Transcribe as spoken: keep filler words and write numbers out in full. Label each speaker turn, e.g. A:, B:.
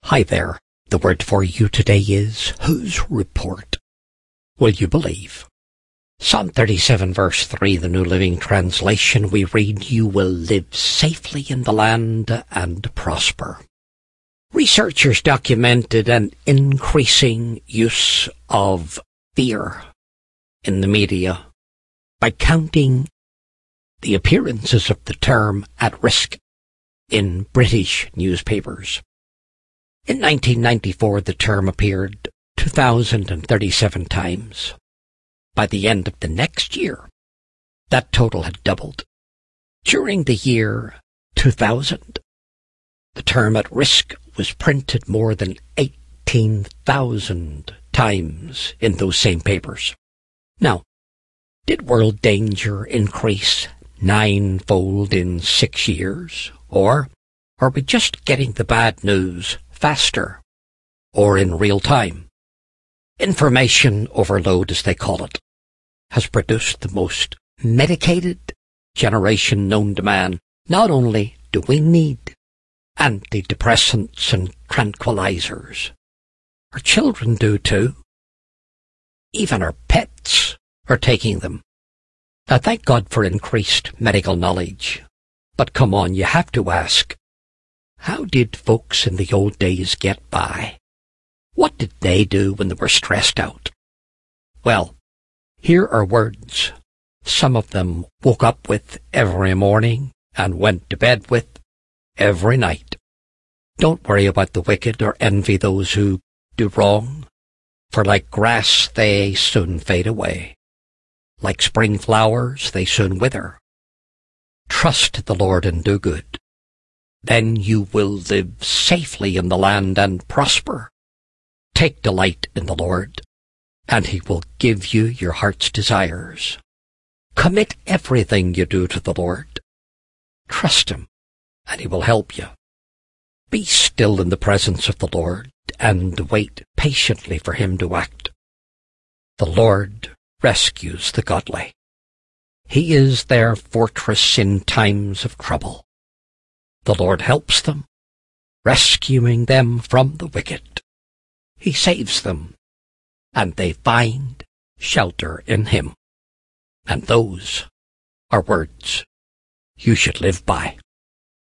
A: Hi there. The word for you today is whose report will you believe? Psalm thirty-seven verse three, the New Living Translation, we read, "You will live safely in the land and prosper." Researchers documented an increasing use of fear in the media by counting the appearances of the term "at risk" in British newspapers. In nineteen ninety-four, the term appeared two thousand thirty-seven times. By the end of the next year, that total had doubled. During the year two thousand, the term "at risk" was printed more than eighteen thousand times in those same papers. Now, did world danger increase ninefold in six years? Or are we just getting the bad news faster or in real time? Information overload, as they call it, has produced the most medicated generation known to man. Not only do we need antidepressants and tranquilizers, our children do too. Even our pets are taking them. Now, thank God for increased medical knowledge. But come on, you have to ask, how did folks in the old days get by? What did they do when they were stressed out? Well, here are words some of them woke up with every morning and went to bed with every night. Don't worry about the wicked or envy those who do wrong, for like grass they soon fade away. Like spring flowers they soon wither. Trust the Lord and do good. Then you will live safely in the land and prosper. Take delight in the Lord, and he will give you your heart's desires. Commit everything you do to the Lord. Trust him, and he will help you. Be still in the presence of the Lord, and wait patiently for him to act. The Lord rescues the godly. He is their fortress in times of trouble. The Lord helps them, rescuing them from the wicked. He saves them, and they find shelter in him. And those are words you should live by.